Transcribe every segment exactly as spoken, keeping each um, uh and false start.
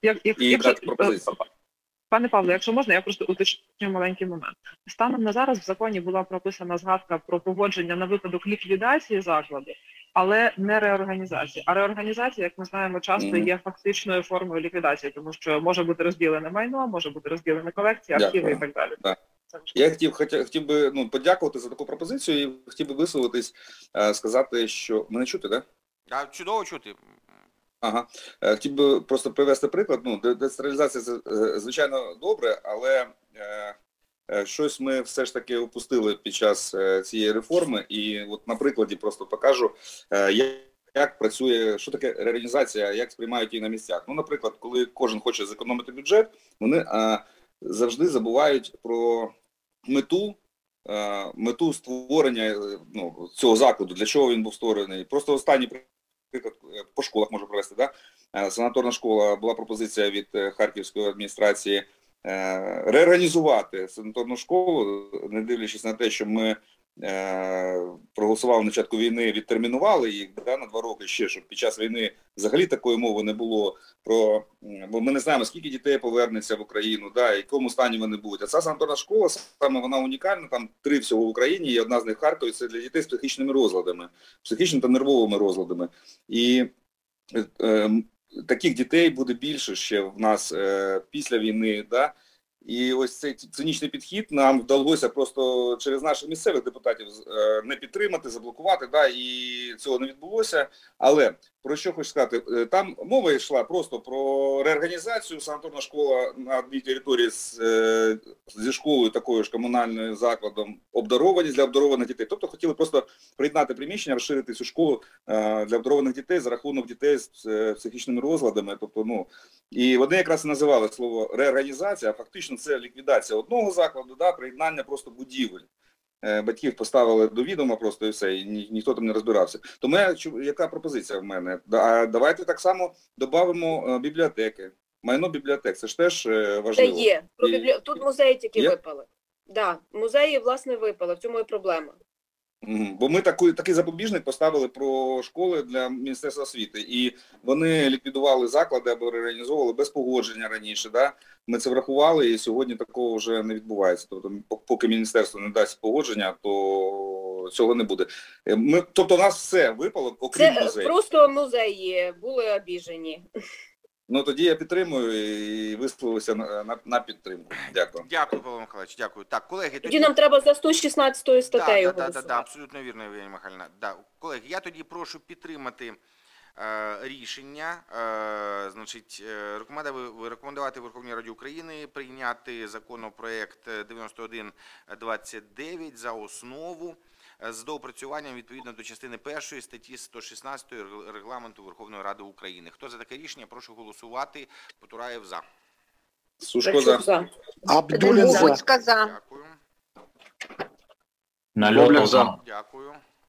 Як, як, і якщо, дати пропозиції. Пане Павло, якщо можна, я просто уточню маленький момент. Станом на зараз в законі була прописана згадка про погодження на випадок ліквідації закладу, але не реорганізації. А реорганізація, як ми знаємо, часто є фактичною формою ліквідації, тому що може бути розділене майно, може бути розділене колекції, архіви і так далі. Да. Я хотів, хотів, хотів би ну, подякувати за таку пропозицію і хотів би висловитись, сказати, що... Мене чути, так? Да? Так, чудово чути. Ага. Хотів би просто привести приклад. Ну, децентралізація – це, звичайно, добре, але е, щось ми все ж таки опустили під час цієї реформи. І от на прикладі просто покажу, е, як, як працює, що таке реорганізація, як сприймають її на місцях. Ну, наприклад, коли кожен хоче зекономити бюджет, вони е, завжди забувають про мету, е, мету створення ну, цього закладу, для чого він був створений. Просто останній приклад по школах можу привести, да? Санаторна школа, була пропозиція від Харківської адміністрації е, реорганізувати санаторну школу, не дивлячись на те, що ми е, проголосували на початку війни, відтермінували їх да, на два роки ще, щоб під час війни взагалі такої мови не було, про, бо ми не знаємо, скільки дітей повернеться в Україну, да, і в якому стані вони будуть. А ця санаторна школа, саме вона унікальна, там три всього в Україні, і одна з них в Харкові, це для дітей з психічними розладами, психічними та нервовими розладами. І е, таких дітей буде більше ще в нас е, після війни, да? І ось цей цинічний підхід нам вдалося просто через наших місцевих депутатів е, не підтримати, заблокувати, да? І цього не відбулося. Але про що хочу сказати, там мова йшла просто про реорганізацію, санаторна школа на одній території з, е, зі школою, такою ж комунальною закладом, обдарованість для обдарованих дітей. Тобто хотіли просто приєднати приміщення, розширити цю школу е, для обдарованих дітей за рахунок дітей з е, психічними розладами. Тобто, ну, і вони якраз і називали слово реорганізація, а фактично це ліквідація одного закладу, да, приєднання просто будівель. Батьків поставили до відома просто і все, і ні, ніхто там не розбирався. Тому я, яка пропозиція в мене? А давайте так само додамо бібліотеки. Майно бібліотек, це ж теж важливо. Це є. Про біблі... І... Тут музеї тільки є? випали. Так, да. Музеї, власне, випали. В цьому і проблема. Бо ми такий, такий запобіжник поставили про школи для Міністерства освіти. І вони ліквідували заклади або реорганізовували без погодження раніше. Да? Ми це врахували, і сьогодні такого вже не відбувається. Тобто, поки міністерство не дасть погодження, то цього не буде. Ми, тобто, у нас все випало, окрім це музею. Просто музеї були обіжені. Ну, тоді я підтримую і висловився на, на, на підтримку. Дякую. Дякую, Павло Михайлович, дякую. Так, колеги, тоді... Тоді нам треба за сто шістнадцятою статтею да, голосувати. Так, да, да, абсолютно вірно, Євгенія Михайлівна. Да. Колеги, я тоді прошу підтримати е, рішення, е, значить, е, рекомендувати Верховній Раді України прийняти законопроект дев'яносто один двадцять дев'ять за основу з доопрацюванням відповідно до частини першої статті сто шістнадцять Регламенту Верховної Ради України. Хто за таке рішення, прошу голосувати. Потураєв за. Сушко за. Абдулін за. Дякую. Нальотов за. Дякую.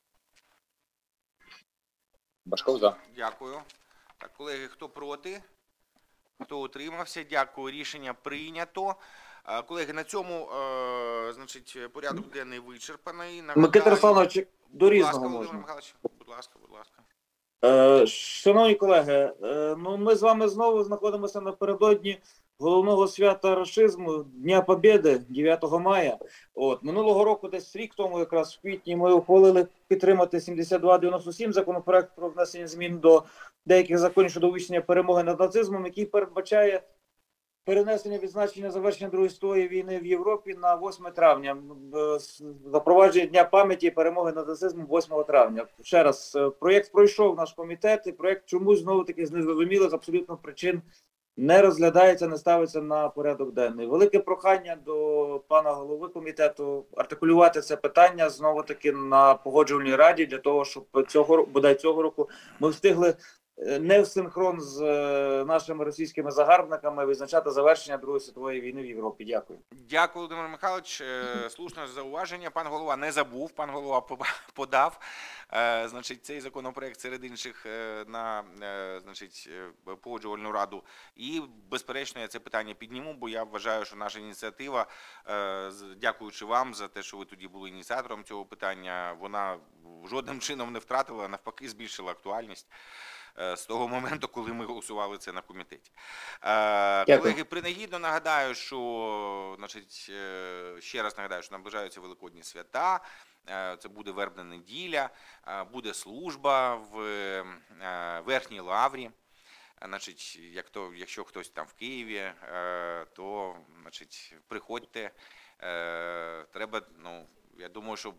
Башков за. Дякую. Так, колеги, хто проти? Хто утримався? Дякую. Рішення прийнято. Колеги, на цьому, е, значить, порядок денний вичерпаний. Нагадаю... Микита Русланович, до різного будь ласка, можна. Михайлович, будь ласка, будь ласка. Е, шановні колеги, е, ну ми з вами знову знаходимося напередодні головного свята рашизму, Дня Побєди, дев'ятого мая. От, минулого року, десь рік тому, якраз в квітні, ми ухвалили підтримати сімдесят два дев'яносто сім законопроект про внесення змін до деяких законів щодо увічнення перемоги над нацизмом, який передбачає перенесення відзначення завершення Другої світової війни в Європі на восьме травня. Запровадження Дня пам'яті і перемоги над нацизмом восьмого травня. Ще раз, проєкт пройшов наш комітет, і проєкт чомусь знову-таки з незрозумілих абсолютно причин не розглядається, не ставиться на порядок денний. Велике прохання до пана голови комітету артикулювати це питання знову-таки на погоджувальній раді, для того, щоб цього, бодай цього року ми встигли не в синхрон з нашими російськими загарбниками визначати завершення Другої світової війни в Європі. Дякую. Дякую, Володимир Михайлович. Слушне зауваження. Пан голова не забув, пан голова подав, значить, цей законопроект серед інших на, значить, погоджувальну раду. І, безперечно, я це питання підніму, бо я вважаю, що наша ініціатива, дякуючи вам за те, що ви тоді були ініціатором цього питання, вона жодним чином не втратила, навпаки, збільшила актуальність. з того моменту, коли ми голосували це на комітеті. Дякую. Колеги, принагідно нагадаю, що, значить, ще раз нагадаю, що наближаються Великодні свята, це буде Вербна неділя, буде служба в Верхній Лаврі. Значить, як то, якщо хтось там в Києві, то, значить, приходьте. Треба, ну, я думаю, що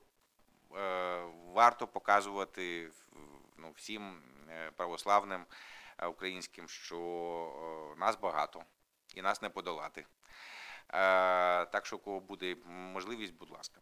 варто показувати, ну, всім православним українським, що нас багато і нас не подолати. Так що, у кого буде можливість, будь ласка.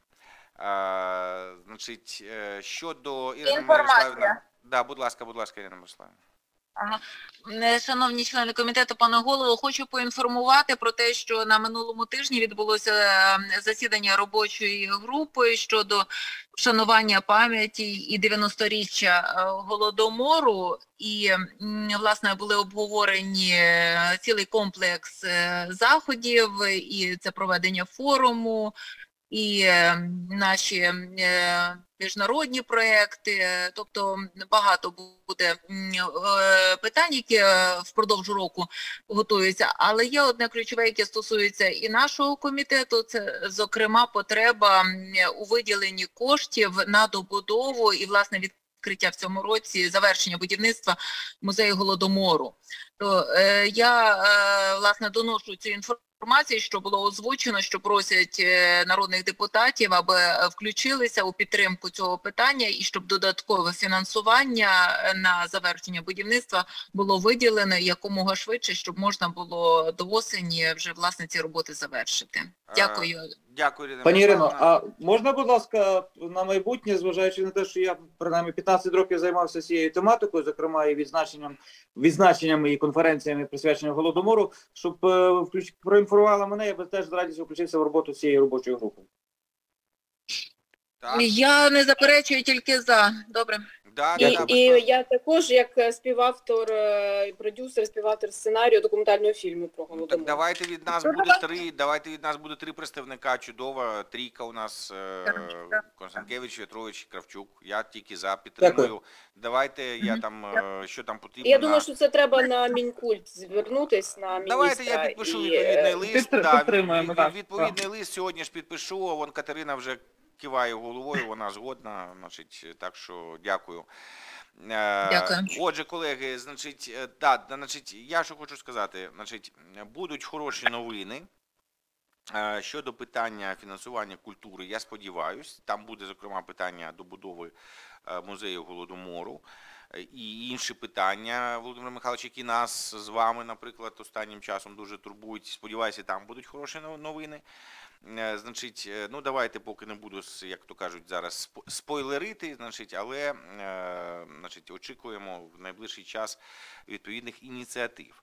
Значить, щодо Ірини Мирославівни. Да, будь ласка, будь ласка, Ірина Мирославівна. Ага. Шановні члени комітету, пане голово, хочу поінформувати про те, що на минулому тижні відбулося засідання робочої групи щодо вшанування пам'яті і дев'яносторіччя Голодомору. І, власне, були обговорені цілий комплекс заходів, і це проведення форуму, і наші міжнародні проекти, тобто багато буде питань, які впродовж року готуються. Але є одне ключове, яке стосується і нашого комітету, це, зокрема, потреба у виділенні коштів на добудову і, власне, відкриття в цьому році, завершення будівництва музею Голодомору. То е, я, е, власне, доношу цю інформацію, інформації, що було озвучено, що просять народних депутатів, аби включилися у підтримку цього питання і щоб додаткове фінансування на завершення будівництва було виділено якомога швидше, щоб можна було до осені вже, власне, ці роботи завершити. Дякую. Дякую, Ірина Пані Ірино, Мирославівна. а можна, будь ласка, на майбутнє, зважаючи на те, що я, принаймні, п'ятнадцять років займався цією тематикою, зокрема і відзначенням, відзначеннями і конференціями, присвяченими Голодомору, щоб е, включ... проінформувала мене, я би теж з радістю включився в роботу цієї робочої групи. Так. Я не заперечую, тільки за. Добре. Да, І, да, да, і безперечно. я також, як співавтор, е, продюсер, співавтор сценарію документального фільму про Ну, так Голодомор. давайте від нас Ну, буде давайте. три, давайте від нас буде три представника, чудова трійка у нас, е, Так. Констанкевич, В'ятрович, Кравчук. Я тільки за, підтримую. Дякую. Давайте, я Мгм. там, е, що там потрібно. Я на- думаю, що це треба на Мінкульт звернутись, на міністра. Давайте я підпишу і, відповідний е, лист. підтр- Да, підтримуємо, від- так, відповідний лист сьогодні ж підпишу, вон Катерина вже киває головою, вона згодна, значить, так що дякую. Е, Дякую. Отже, колеги, значить, е, да, да, значить, я що хочу сказати, значить, будуть хороші новини. Е, Щодо питання фінансування культури, я сподіваюся, там буде, зокрема, питання добудови е, музею Голодомору е, і інші питання, Володимир Михайлович, які нас з вами, наприклад, останнім часом дуже турбують. Сподіваюся, там будуть хороші но- новини. Е, Значить, е, ну давайте поки не буду, с- як то кажуть, зараз спо- спойлерити, значить, але е, значить, очікуємо в найближчий час відповідних ініціатив.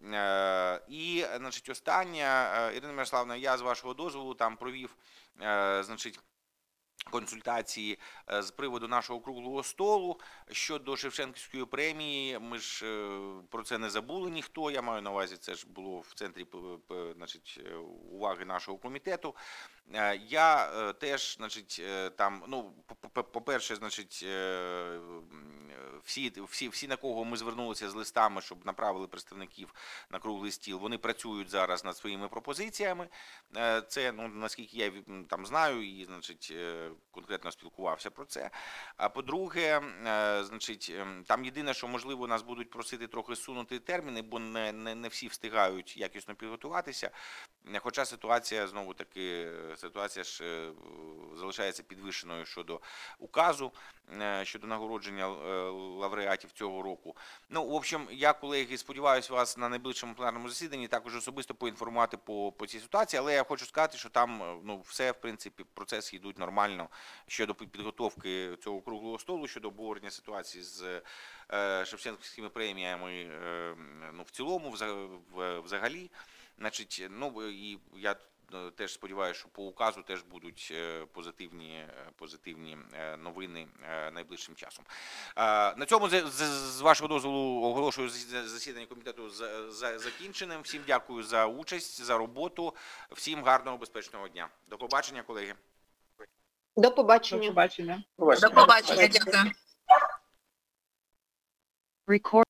Е, І, значить, останнє, е, Ірина Мирославівна, я з вашого дозволу там провів, е, значить, консультації е, з приводу нашого круглого столу щодо Шевченківської премії. Ми ж е, про це не забули ніхто. Я маю на увазі, це ж було в центрі п- п- значить, е, уваги нашого комітету. Е, Я е, теж, значить, е, там, ну, по- по- по-перше, значить, е, м, всі, всі, всі, на кого ми звернулися з листами, щоб направили представників на круглий стіл, вони працюють зараз над своїми пропозиціями. Е, Це, ну, наскільки я м, там знаю і, значить, е, конкретно спілкувався про це. А по-друге, е, значить, ем, там єдине, що, можливо, нас будуть просити трохи сунути терміни, бо не, не, не всі встигають якісно підготуватися. Е, Хоча ситуація, знову таки, ситуація ж е, залишається підвищеною щодо указу, е, щодо нагородження е, лауреатів цього року. Ну, в общем, я, колеги, сподіваюся вас на найближчому пленарному засіданні також особисто поінформувати по, по цій ситуації, але я хочу сказати, що там, е, ну, все, в принципі, процеси йдуть нормально щодо підготовки цього круглого столу, щодо обговорення ситуації з е, Шевченківськими преміями, е, ну, в цілому, вза- в- взагалі. Значить, ну, і я е, теж сподіваюся, що по указу теж будуть е, позитивні, е, позитивні е, новини е, найближчим часом. Е, На цьому, з- з з вашого дозволу, оголошую засі- засідання комітету за- за- закінченим. Всім дякую за участь, за роботу. Всім гарного, безпечного дня. До побачення, колеги. До До побачення. побачення. До побачення. Дякую. Record